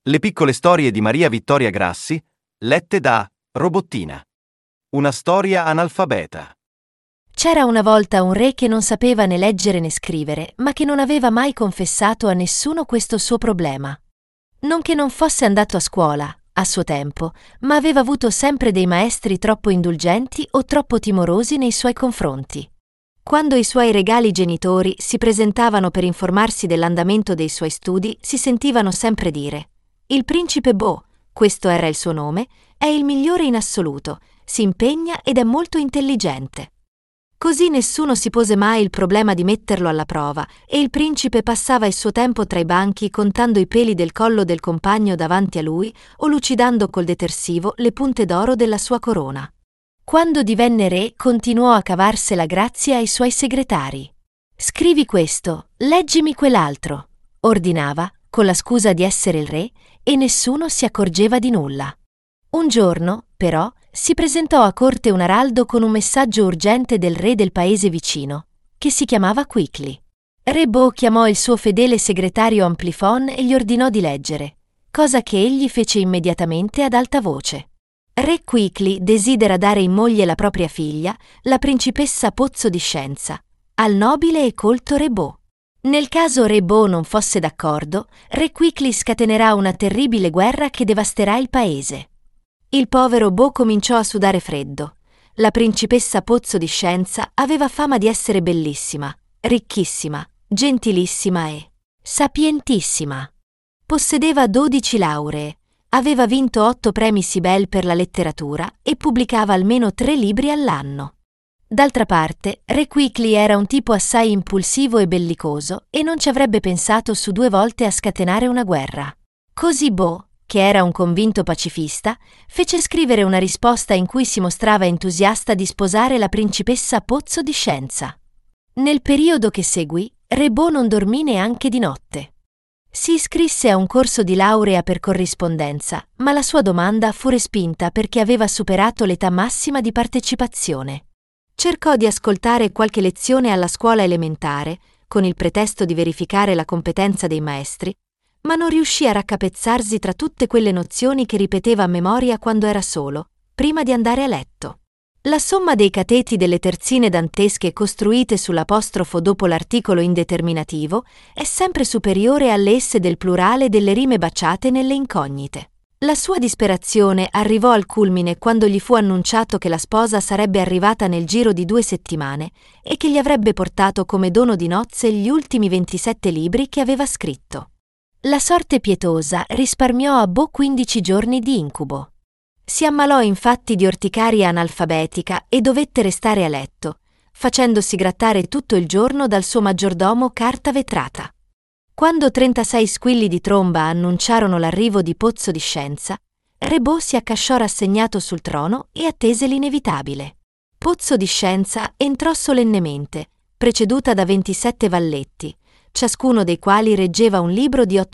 Le piccole storie di Maria Vittoria Grassi, lette da Robottina. Una storia analfabeta. C'era una volta un re che non sapeva né leggere né scrivere, ma che non aveva mai confessato a nessuno questo suo problema. Non che non fosse andato a scuola, a suo tempo, ma aveva avuto sempre dei maestri troppo indulgenti o troppo timorosi nei suoi confronti. Quando i suoi regali genitori si presentavano per informarsi dell'andamento dei suoi studi, si sentivano sempre dire: «Il principe Beau», questo era il suo nome, «è il migliore in assoluto, si impegna ed è molto intelligente». Così nessuno si pose mai il problema di metterlo alla prova e il principe passava il suo tempo tra i banchi contando i peli del collo del compagno davanti a lui o lucidando col detersivo le punte d'oro della sua corona. Quando divenne re continuò a cavarsela grazie ai suoi segretari. «Scrivi questo, leggimi quell'altro», ordinava, con la scusa di essere il re, e nessuno si accorgeva di nulla. Un giorno, però, si presentò a corte un araldo con un messaggio urgente del re del paese vicino, che si chiamava Quickly. Re Beau chiamò il suo fedele segretario Amplifon e gli ordinò di leggere, cosa che egli fece immediatamente ad alta voce. Re Quickly desidera dare in moglie la propria figlia, la principessa Pozzo di Scienza, al nobile e colto Re Beau. Nel caso Re Beau non fosse d'accordo, Re Quickly scatenerà una terribile guerra che devasterà il paese. Il povero Beau cominciò a sudare freddo. La principessa Pozzo di Scienza aveva fama di essere bellissima, ricchissima, gentilissima e sapientissima. Possedeva 12 lauree, aveva vinto 8 premi Sibel per la letteratura e pubblicava almeno 3 libri all'anno. D'altra parte, Re Quickly era un tipo assai impulsivo e bellicoso e non ci avrebbe pensato su 2 volte a scatenare una guerra. Così Beau, che era un convinto pacifista, fece scrivere una risposta in cui si mostrava entusiasta di sposare la principessa Pozzo di Scienza. Nel periodo che seguì, Re Beau non dormì neanche di notte. Si iscrisse a un corso di laurea per corrispondenza, ma la sua domanda fu respinta perché aveva superato l'età massima di partecipazione. Cercò di ascoltare qualche lezione alla scuola elementare, con il pretesto di verificare la competenza dei maestri, ma non riuscì a raccapezzarsi tra tutte quelle nozioni che ripeteva a memoria quando era solo, prima di andare a letto. La somma dei cateti delle terzine dantesche costruite sull'apostrofo dopo l'articolo indeterminativo è sempre superiore alle esse del plurale delle rime baciate nelle incognite. La sua disperazione arrivò al culmine quando gli fu annunciato che la sposa sarebbe arrivata nel giro di 2 settimane e che gli avrebbe portato come dono di nozze gli ultimi 27 libri che aveva scritto. La sorte pietosa risparmiò a Beau 15 giorni di incubo. Si ammalò infatti di orticaria analfabetica e dovette restare a letto, facendosi grattare tutto il giorno dal suo maggiordomo Carta Vetrata. Quando 36 squilli di tromba annunciarono l'arrivo di Pozzo di Scienza, Re Beau si accasciò rassegnato sul trono e attese l'inevitabile. Pozzo di Scienza entrò solennemente, preceduta da 27 valletti, ciascuno dei quali reggeva un libro di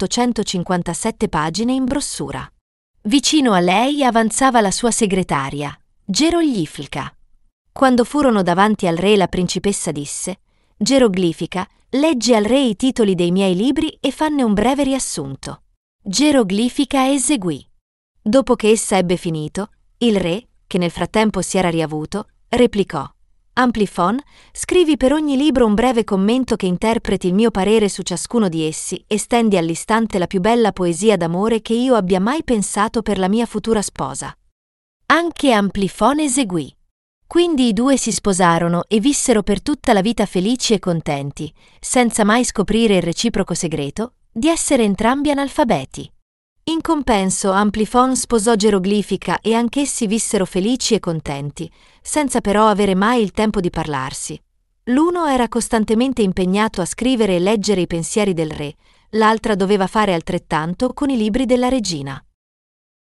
857 pagine in brossura. Vicino a lei avanzava la sua segretaria, Geroglifica. Quando furono davanti al re, la principessa disse: «Geroglifica, leggi al re i titoli dei miei libri e fanne un breve riassunto». Geroglifica eseguì. Dopo che essa ebbe finito, il re, che nel frattempo si era riavuto, replicò: «Amplifon, scrivi per ogni libro un breve commento che interpreti il mio parere su ciascuno di essi e stendi all'istante la più bella poesia d'amore che io abbia mai pensato per la mia futura sposa». Anche Amplifon eseguì. Quindi i 2 si sposarono e vissero per tutta la vita felici e contenti, senza mai scoprire il reciproco segreto di essere entrambi analfabeti. In compenso, Amplifon sposò Geroglifica e anch'essi vissero felici e contenti, senza però avere mai il tempo di parlarsi. L'uno era costantemente impegnato a scrivere e leggere i pensieri del re, l'altra doveva fare altrettanto con i libri della regina.